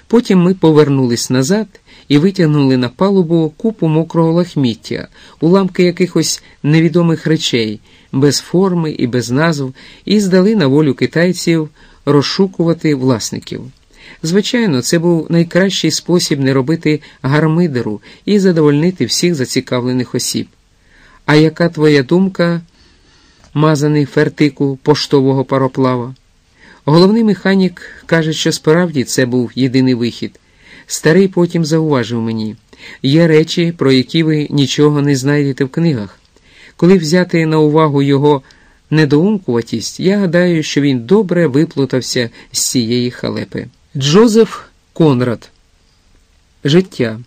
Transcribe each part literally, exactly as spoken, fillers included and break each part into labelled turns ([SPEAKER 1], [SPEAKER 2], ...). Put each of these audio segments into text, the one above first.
[SPEAKER 1] Потім ми повернулись назад і витягнули на палубу купу мокрого лахміття, уламки якихось невідомих речей, без форми і без назв, і здали на волю китайців розшукувати власників. Звичайно, це був найкращий спосіб не робити гармидеру і задовольнити всіх зацікавлених осіб. А яка твоя думка, мазаний фертику поштового пароплава? Головний механік каже, що справді це був єдиний вихід. Старий потім зауважив мені: є речі, про які ви нічого не знайдете в книгах. Коли взяти на увагу його недоумкуватість, я гадаю, що він добре виплутався з цієї халепи. Джозеф Конрад. Життя.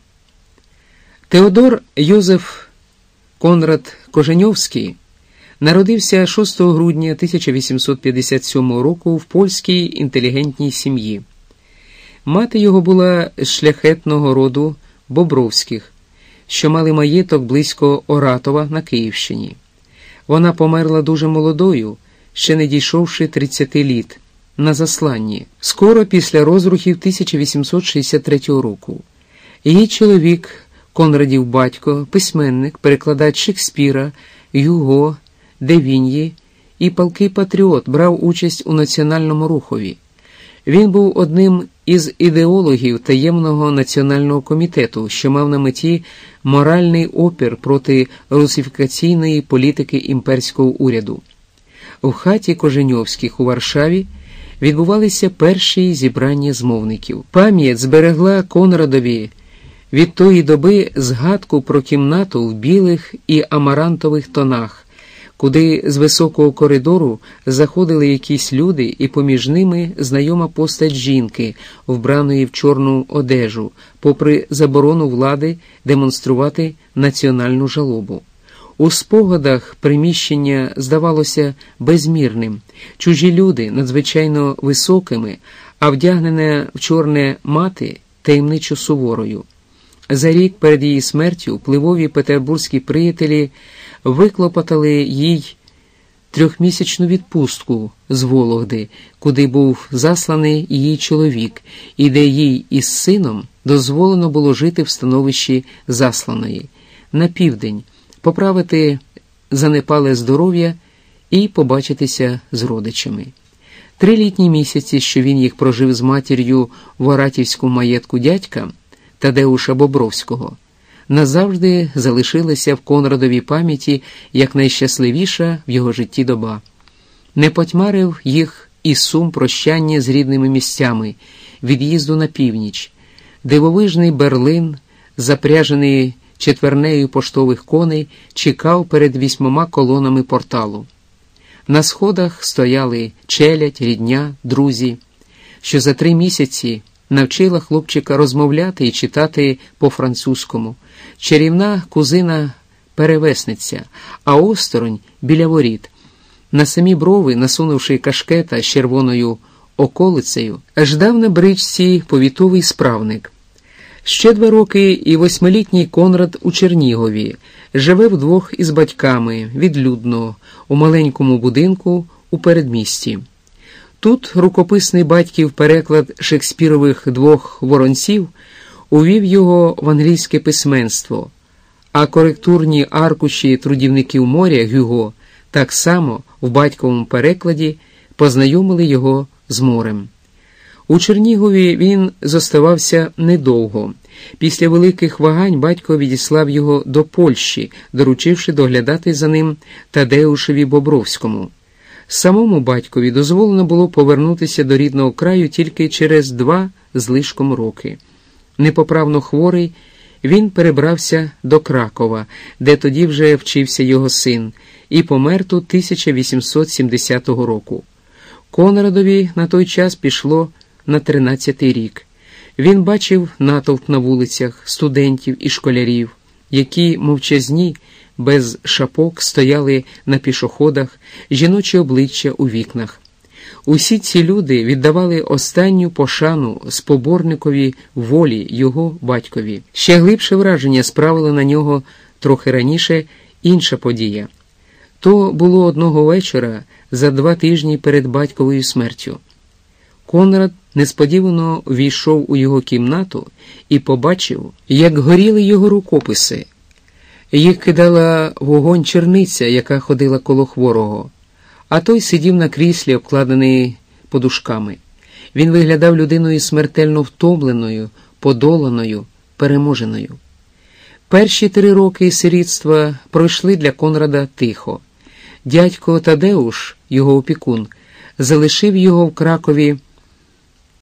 [SPEAKER 1] Теодор Йозеф Конрад Коженьовський народився шостого грудня тисяча вісімсот п'ятдесят сьомого року в польській інтелігентній сім'ї. Мати його була з шляхетного роду Бобровських, що мали маєток близько Оратова на Київщині. Вона померла дуже молодою, ще не дійшовши тридцяти літ, на засланні, скоро після розрухів тисяча вісімсот шістдесят третього року. Її чоловік, Конрадів батько, письменник, перекладач Шекспіра, Гюго, де Віньї і палкий патріот, брав участь у національному рухові. Він був одним із ідеологів таємного національного комітету, що мав на меті моральний опір проти русифікаційної політики імперського уряду. У хаті Коженьовських у Варшаві відбувалися перші зібрання змовників. Пам'ять зберегла Конрадові від тої доби згадку про кімнату в білих і амарантових тонах, куди з високого коридору заходили якісь люди, і поміж ними знайома постать жінки, вбраної в чорну одежу, попри заборону влади демонструвати національну жалобу. У спогадах приміщення здавалося безмірним. Чужі люди, надзвичайно високими, а вдягнена в чорне мати таємничо суворою. За рік перед її смертю впливові петербурзькі приятелі виклопотали їй трьохмісячну відпустку з Вологди, куди був засланий її чоловік, і де їй із сином дозволено було жити в становищі засланої, на південь, поправити занепале здоров'я і побачитися з родичами. Три літні місяці, що він їх прожив з матір'ю в оратівському маєтку дядька Тадеуша Бобровського, назавжди залишилася в Конрадовій пам'яті як найщасливіша в його житті доба. Не потьмарив їх і сум прощання з рідними місцями, від'їзду на північ, дивовижний Берлин, запряжений четвернею поштових коней, чекав перед вісьмома колонами порталу. На сходах стояли челядь, рідня, друзі, що за три місяці навчила хлопчика розмовляти і читати по-французькому. Чарівна кузина-перевесниця, а осторонь біля воріт. На самі брови, насунувши кашкета з червоною околицею, ждав на бричці повітовий справник. Ще два роки і восьмилітній Конрад у Чернігові, живе вдвох із батьками, відлюдно, у маленькому будинку у передмісті. Тут рукописний батьків переклад Шекспірових «Двох воронців» увів його в англійське письменство, а коректурні аркуші трудівників моря Гюго так само в батьковому перекладі познайомили його з морем. У Чернігові він зоставався недовго. Після великих вагань батько відіслав його до Польщі, доручивши доглядати за ним Тадеушеві Бобровському. Самому батькові дозволено було повернутися до рідного краю тільки через два з лишком роки. Непоправно хворий, він перебрався до Кракова, де тоді вже вчився його син, і помер тут тисяча вісімсот сімдесятого року. Конрадові на той час пішло на тринадцятий рік. Він бачив натовп на вулицях, студентів і школярів, які мовчазні, без шапок стояли на пішоходах, жіночі обличчя у вікнах. Усі ці люди віддавали останню пошану споборникові волі його батькові. Ще глибше враження справила на нього трохи раніше інша подія. То було одного вечора за два тижні перед батьковою смертю. Конрад несподівано війшов у його кімнату і побачив, як горіли його рукописи. Їх кидала вогонь черниця, яка ходила коло хворого, а той сидів на кріслі, обкладений подушками. Він виглядав людиною смертельно втомленою, подоланою, переможеною. Перші три роки сирітства пройшли для Конрада тихо. Дядько Тадеуш, його опікун, залишив його в Кракові